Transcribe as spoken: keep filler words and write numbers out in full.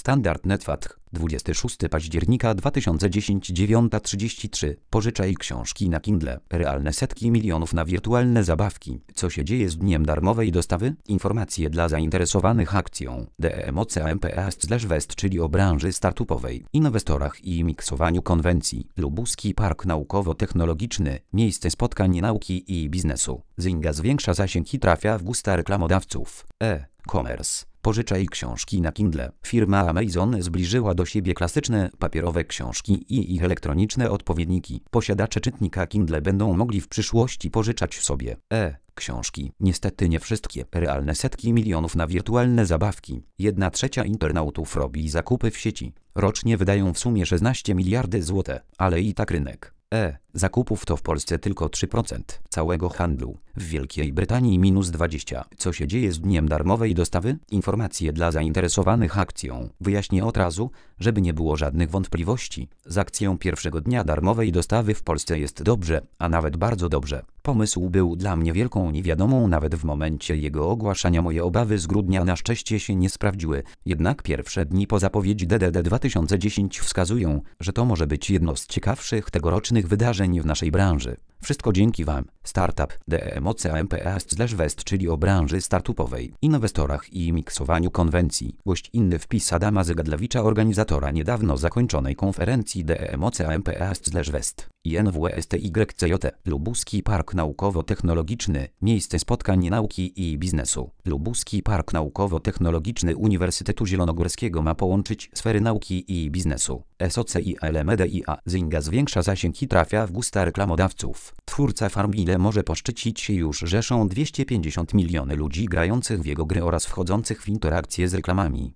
Standard Netfatch, dwudziestego szóstego października dwa tysiące dziesiątego, dziewiąta trzydzieści trzy. Pożyczaj książki na Kindle. Realne setki milionów na wirtualne zabawki. Co się dzieje z dniem darmowej dostawy? Informacje dla zainteresowanych akcją DEMOCAMPAST slash West, czyli o branży startupowej, inwestorach i miksowaniu konwencji. Lubuski Park Naukowo-Technologiczny. Miejsce spotkań nauki i biznesu. Zynga zwiększa zasięg i trafia w gusta reklamodawców. E-commerce. Pożyczaj książki na Kindle. Firma Amazon zbliżyła do siebie klasyczne papierowe książki i ich elektroniczne odpowiedniki. Posiadacze czytnika Kindle będą mogli w przyszłości pożyczać sobie e-książki. Niestety nie wszystkie. Realne setki milionów na wirtualne zabawki. Jedna trzecia internautów robi zakupy w sieci. Rocznie wydają w sumie szesnaście miliardów złotych, ale i tak rynek e-zakupów to w Polsce tylko trzy procent całego handlu. W Wielkiej Brytanii minus dwadzieścia procent. Co się dzieje z dniem darmowej dostawy? Informacje dla zainteresowanych akcją. Wyjaśnię od razu, żeby nie było żadnych wątpliwości. Z akcją pierwszego dnia darmowej dostawy w Polsce jest dobrze, a nawet bardzo dobrze. Pomysł był dla mnie wielką niewiadomą nawet w momencie jego ogłaszania. Moje obawy z grudnia na szczęście się nie sprawdziły. Jednak pierwsze dni po zapowiedzi D D D dwa tysiące dziesięć wskazują, że to może być jedno z ciekawszych tegorocznych wydarzeń w naszej branży. Wszystko dzięki Wam. Startup DEMOCAMPAST slash West, czyli o branży startupowej, inwestorach i miksowaniu konwencji. Gość inny wpis Adama Zygadlewicza, organizatora niedawno zakończonej konferencji DEMOCAMPAST slash West. I N W S T Y C J. Lubuski Park Naukowo-Technologiczny. Miejsce spotkań nauki i biznesu. Lubuski Park Naukowo-Technologiczny Uniwersytetu Zielonogórskiego ma połączyć sfery nauki i biznesu. S O C I L M D I A. Zynga zwiększa zasięg i trafia w gusta reklamodawców. Twórca Farmville może poszczycić się już rzeszą dwieście pięćdziesiąt milionów ludzi grających w jego gry oraz wchodzących w interakcje z reklamami.